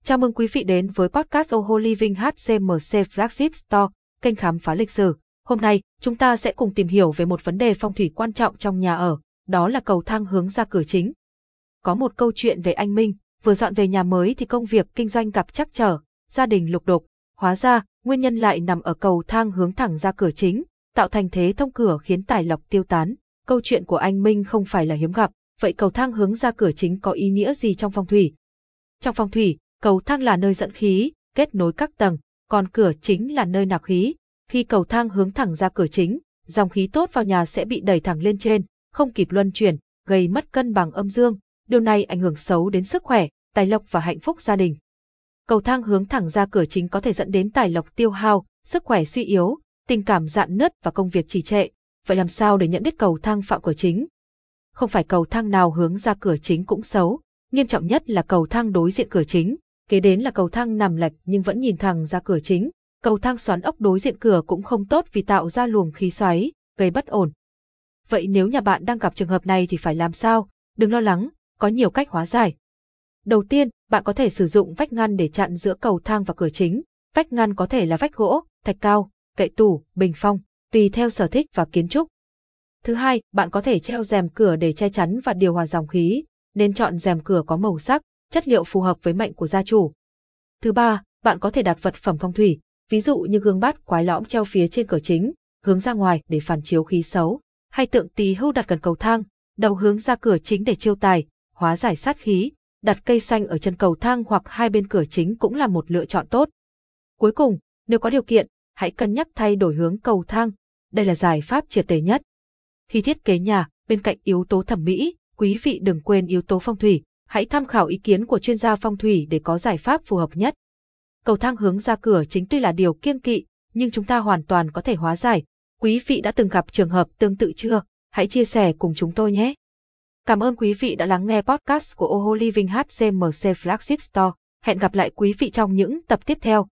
Chào mừng quý vị đến với podcast Oho Living HCMC Flagship Store, kênh khám phá lịch sử. Hôm nay, chúng ta sẽ cùng tìm hiểu về một vấn đề phong thủy quan trọng trong nhà ở, đó là cầu thang hướng ra cửa chính. Có một câu chuyện về anh Minh, vừa dọn về nhà mới thì công việc kinh doanh gặp trắc trở, gia đình lục đục. Hóa ra, nguyên nhân lại nằm ở cầu thang hướng thẳng ra cửa chính, tạo thành thế thông cửa khiến tài lộc tiêu tán. Câu chuyện của anh Minh không phải là hiếm gặp, vậy cầu thang hướng ra cửa chính có ý nghĩa gì trong phong thủy? Trong phong thủy, cầu thang là nơi dẫn khí, kết nối các tầng, còn cửa chính là nơi nạp khí. Khi cầu thang hướng thẳng ra cửa chính, dòng khí tốt vào nhà sẽ bị đẩy thẳng lên trên, không kịp luân chuyển, gây mất cân bằng âm dương. Điều này ảnh hưởng xấu đến sức khỏe, tài lộc và hạnh phúc gia đình. Cầu thang hướng thẳng ra cửa chính có thể dẫn đến tài lộc tiêu hao, sức khỏe suy yếu, tình cảm rạn nứt và công việc trì trệ. Vậy làm sao để nhận biết cầu thang phạm cửa chính? Không phải cầu thang nào hướng ra cửa chính cũng xấu, nghiêm trọng nhất là cầu thang đối diện cửa chính, kế đến là cầu thang nằm lệch nhưng vẫn nhìn thẳng ra cửa chính. Cầu thang xoắn ốc đối diện cửa cũng không tốt vì tạo ra luồng khí xoáy, gây bất ổn. Vậy nếu nhà bạn đang gặp trường hợp này thì phải làm sao? Đừng lo lắng, có nhiều cách hóa giải. Đầu tiên, bạn có thể sử dụng vách ngăn để chặn giữa cầu thang và cửa chính. Vách ngăn có thể là vách gỗ, thạch cao, kệ tủ, bình phong, tùy theo sở thích và kiến trúc. Thứ hai, bạn có thể treo rèm cửa để che chắn và điều hòa dòng khí, nên chọn rèm cửa có màu sắc, chất liệu phù hợp với mệnh của gia chủ. Thứ ba, bạn có thể đặt vật phẩm phong thủy, ví dụ như gương bát quái lõm treo phía trên cửa chính, hướng ra ngoài để phản chiếu khí xấu, hay tượng tỳ hưu đặt gần cầu thang, đầu hướng ra cửa chính để chiêu tài, hóa giải sát khí. Đặt cây xanh ở chân cầu thang hoặc hai bên cửa chính cũng là một lựa chọn tốt. Cuối cùng, nếu có điều kiện, hãy cân nhắc thay đổi hướng cầu thang. Đây là giải pháp triệt để nhất. Khi thiết kế nhà, bên cạnh yếu tố thẩm mỹ, quý vị đừng quên yếu tố phong thủy. Hãy tham khảo ý kiến của chuyên gia phong thủy để có giải pháp phù hợp nhất. Cầu thang hướng ra cửa chính tuy là điều kiêng kỵ, nhưng chúng ta hoàn toàn có thể hóa giải. Quý vị đã từng gặp trường hợp tương tự chưa? Hãy chia sẻ cùng chúng tôi nhé! Cảm ơn quý vị đã lắng nghe podcast của Oho Living HCMC Flagship Store. Hẹn gặp lại quý vị trong những tập tiếp theo.